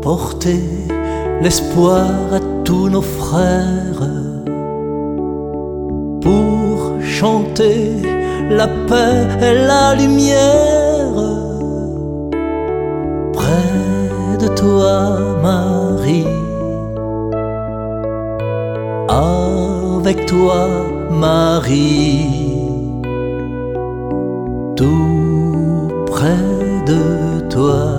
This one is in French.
porter l'espoir à tous nos frères, pour chanter la paix et la lumière. Près de toi, Marie, avec toi, Marie, tout près de toi.